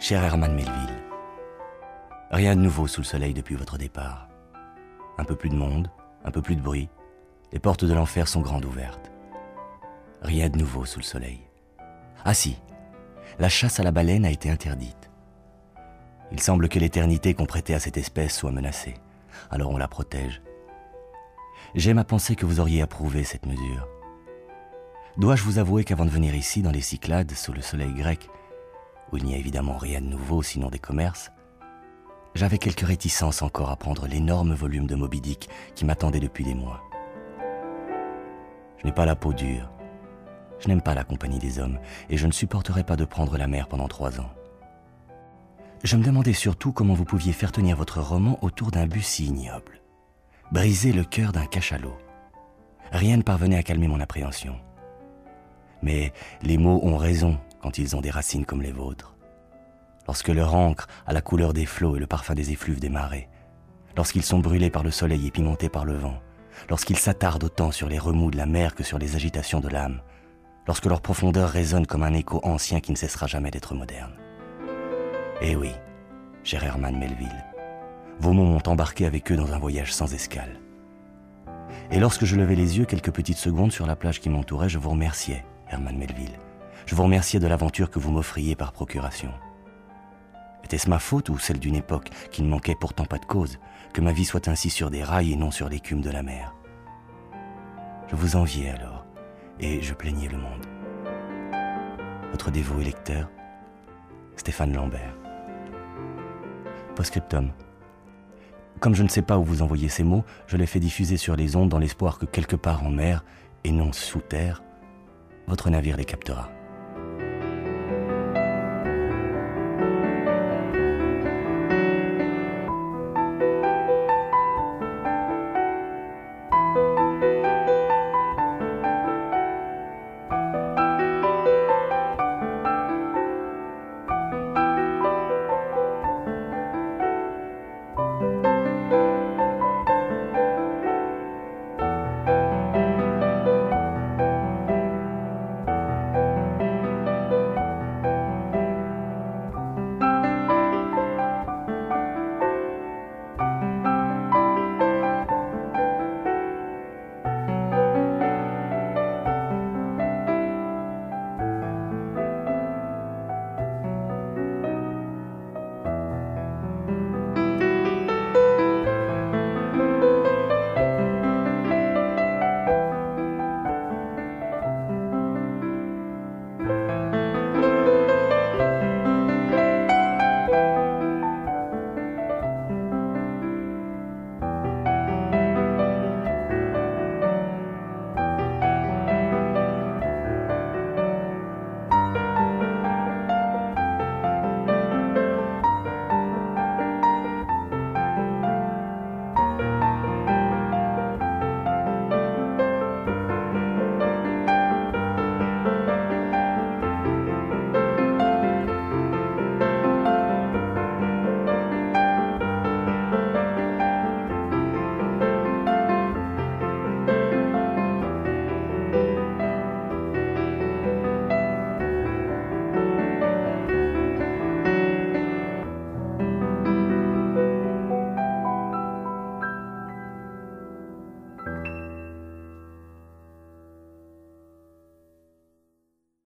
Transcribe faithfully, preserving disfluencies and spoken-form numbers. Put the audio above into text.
Cher Herman Melville, rien de nouveau sous le soleil depuis votre départ. Un peu plus de monde, un peu plus de bruit, les portes de l'enfer sont grandes ouvertes. Rien de nouveau sous le soleil. Ah si, la chasse à la baleine a été interdite. Il semble que l'éternité qu'on prêtait à cette espèce soit menacée, alors on la protège. J'aime à penser que vous auriez approuvé cette mesure. Dois-je vous avouer qu'avant de venir ici, dans les Cyclades, sous le soleil grec, où il n'y a évidemment rien de nouveau sinon des commerces, j'avais quelques réticences encore à prendre l'énorme volume de Moby Dick qui m'attendait depuis des mois. Je n'ai pas la peau dure, je n'aime pas la compagnie des hommes, et je ne supporterais pas de prendre la mer pendant trois ans. Je me demandais surtout comment vous pouviez faire tenir votre roman autour d'un but si ignoble. Briser le cœur d'un cachalot. Rien ne parvenait à calmer mon appréhension. Mais les mots ont raison quand ils ont des racines comme les vôtres. Lorsque leur encre a la couleur des flots et le parfum des effluves des marées, lorsqu'ils sont brûlés par le soleil et pimentés par le vent, lorsqu'ils s'attardent autant sur les remous de la mer que sur les agitations de l'âme, lorsque leur profondeur résonne comme un écho ancien qui ne cessera jamais d'être moderne. Eh oui, cher Herman Melville, vos mots m'ont embarqué avec eux dans un voyage sans escale. Et lorsque je levais les yeux quelques petites secondes sur la plage qui m'entourait, je vous remerciais, Herman Melville. Je vous remerciais de l'aventure que vous m'offriez par procuration. Était-ce ma faute ou celle d'une époque qui ne manquait pourtant pas de cause, que ma vie soit ainsi sur des rails et non sur l'écume de la mer? Je vous enviais alors, et je plaignais le monde. Votre dévoué lecteur, Stéphane Lambert. Post-scriptum. Comme je ne sais pas où vous envoyez ces mots, je les fais diffuser sur les ondes dans l'espoir que quelque part en mer, et non sous terre, votre navire les captera.